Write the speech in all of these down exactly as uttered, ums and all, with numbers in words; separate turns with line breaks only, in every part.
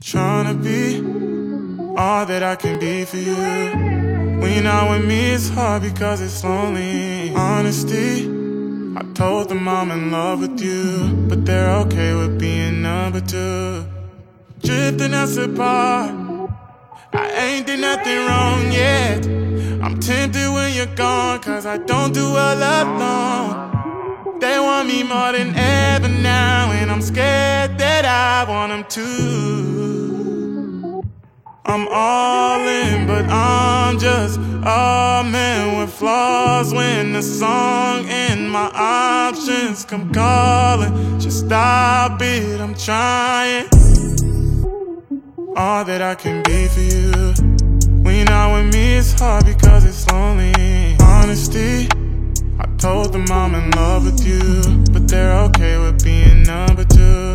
Trying to be all that I can be for you. When you're not with me, it's hard because it's lonely. Honesty, I told them I'm in love with you, but they're okay with being number two. Drifting us apart, I ain't did nothing wrong yet. I'm tempted when you're gone, cause I don't do well alone. They want me more than ever now, and I'm scared that I want them too. I'm all in, but I'm just a man with flaws. When the song and my options come calling, just stop it, I'm trying all that I can be for you. When you're not with me, it's hard because it's lonely. Honesty, I told them I'm in love with you, but they're okay with being number two.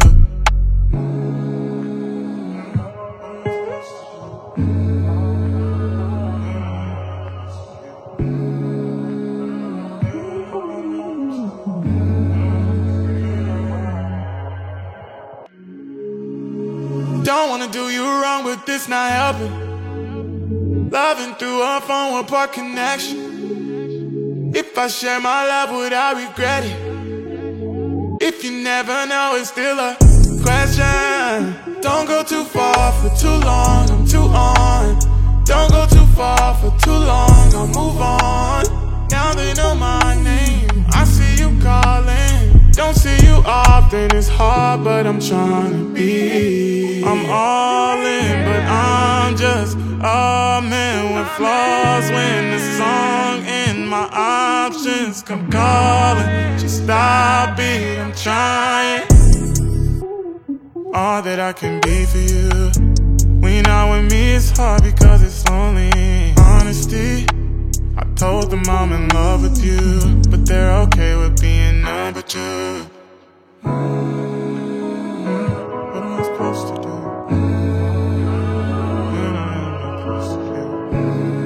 Don't wanna do you wrong, but this not helping. Loving through a phone with poor connection. If I share my love, would I regret it? If you never know, it's still a question. Don't go too far for too long, I'm too on. Don't go too far for too long, I'll move on. Now they know my name, I see you calling. Don't see you often, it's hard, but I'm trying to be. I'm all in, but I'm just a man with flaws. When the song and my options come calling, just stop it, I'm trying all that I can be for you. When you're not with me, it's hard because it's lonely. Honesty, I told them I'm in love with you, but they're okay with being number two. What am I supposed to do? What am I supposed to do?